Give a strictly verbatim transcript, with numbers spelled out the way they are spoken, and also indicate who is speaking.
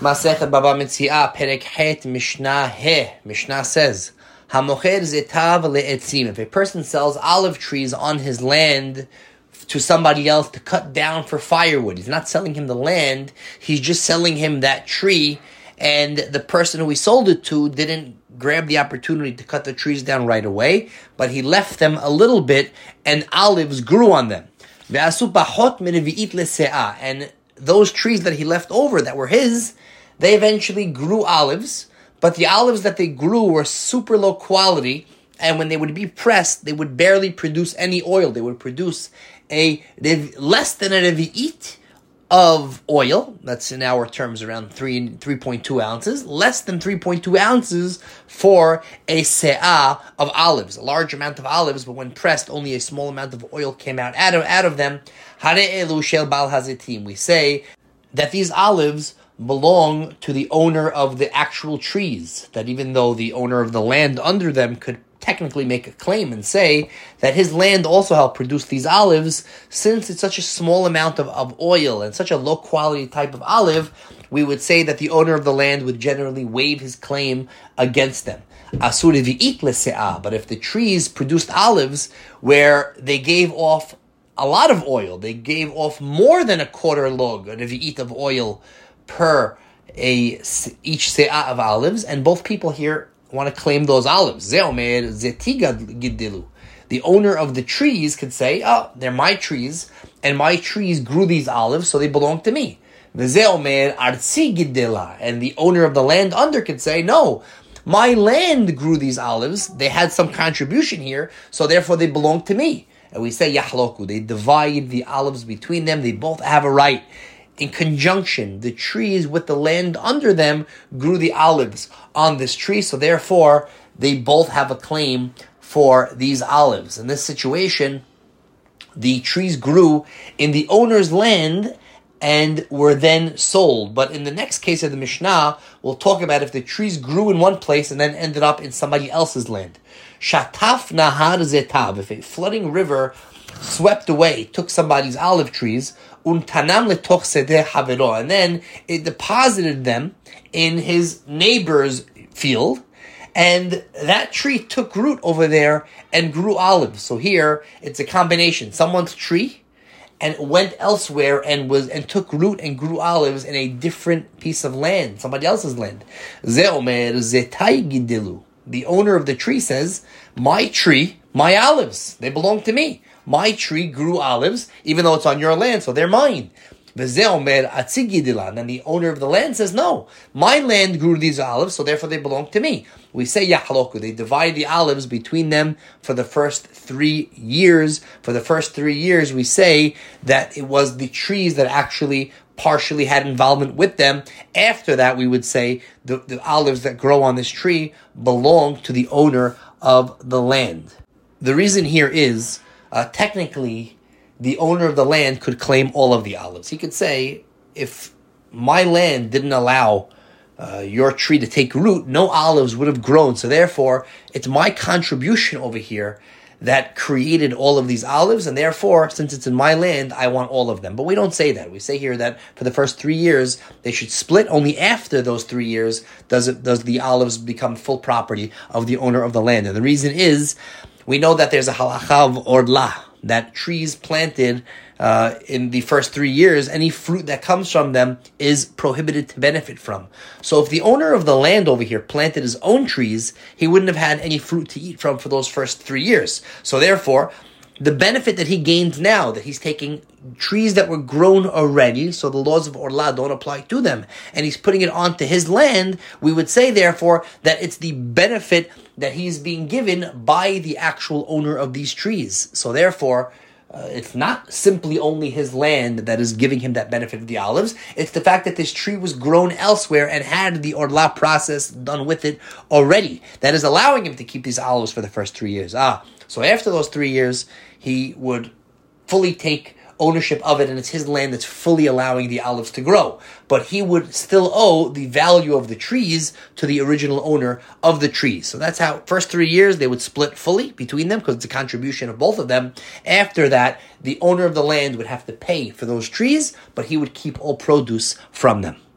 Speaker 1: Masechet Baba Metzia, Perek Het, Mishnah He. Mishnah says, Hamocher zetav le'etzim. If a person sells olive trees on his land to somebody else to cut down for firewood, he's not selling him the land, he's just selling him that tree, and the person who he sold it to didn't grab the opportunity to cut the trees down right away, but he left them a little bit, and olives grew on them. And those trees that he left over that were his, they eventually grew olives, but the olives that they grew were super low quality, and when they would be pressed, they would barely produce any oil. They would produce a less than a revi'it of oil. That's in our terms around three, three point two ounces. Less than three point two ounces for a se'ah of olives. A large amount of olives, but when pressed, only a small amount of oil ccame out out of, out of them. Hare'elu shel bal hazetim. We say that these olives belong to the owner of the actual trees. That even though the owner of the land under them could technically make a claim and say that his land also helped produce these olives, since it's such a small amount of, of oil and such a low quality type of olive, we would say that the owner of the land would generally waive his claim against them. Asur revi'it lese'ah. But if the trees produced olives where they gave off a lot of oil, they gave off more than a quarter log, a revi'it of oil per a each se'ah of olives, and both people here want to claim those olives. The owner of the trees could say, oh, they're my trees, and my trees grew these olives, so they belong to me. And the owner of the land under could say, no, my land grew these olives, they had some contribution here, so therefore they belong to me. And we say, yahloku, they divide the olives between them, they both have a right. In conjunction, the trees with the land under them grew the olives on this tree, so therefore they both have a claim for these olives. In this situation, the trees grew in the owner's land and were then sold. But in the next case of the Mishnah, we'll talk about if the trees grew in one place and then ended up in somebody else's land. Shataf nahar zetav, if a flooding river swept away, took somebody's olive trees, untanam letoch sedeh havero, and then it deposited them in his neighbor's field, and that tree took root over there and grew olives. So here it's a combination: someone's tree and went elsewhere and was and took root and grew olives in a different piece of land, somebody else's land. Ze omer zetai gidelu. The owner of the tree says, my tree, my olives, they belong to me. My tree grew olives, even though it's on your land, so they're mine. And then the owner of the land says, no, my land grew these olives, so therefore they belong to me. We say yahaloku, they divide the olives between them for the first three years. For the first three years, we say that it was the trees that actually partially had involvement with them. After that, we would say the, the olives that grow on this tree belong to the owner of the land. The reason here is, uh, technically, the owner of the land could claim all of the olives. He could say, if my land didn't allow uh, your tree to take root, no olives would have grown. So therefore, it's my contribution over here that created all of these olives, and therefore, since it's in my land, I want all of them. But we don't say that. We say here that for the first three years, they should split. Only after those three years does it, does the olives become full property of the owner of the land. And the reason is, we know that there's a halacha of orla, that trees planted uh, in the first three years, any fruit that comes from them is prohibited to benefit from. So if the owner of the land over here planted his own trees, he wouldn't have had any fruit to eat from for those first three years. So therefore, the benefit that he gains now, that he's taking trees that were grown already, so the laws of Orla don't apply to them, and he's putting it onto his land, we would say, therefore, that it's the benefit that he's being given by the actual owner of these trees. So therefore, uh, it's not simply only his land that is giving him that benefit of the olives, it's the fact that this tree was grown elsewhere and had the Orla process done with it already, that is allowing him to keep these olives for the first three years. Ah, so after those three years, he would fully take ownership of it, and it's his land that's fully allowing the olives to grow. But he would still owe the value of the trees to the original owner of the trees. So that's how, first three years, they would split fully between them, because it's a contribution of both of them. After that, the owner of the land would have to pay for those trees, but he would keep all produce from them.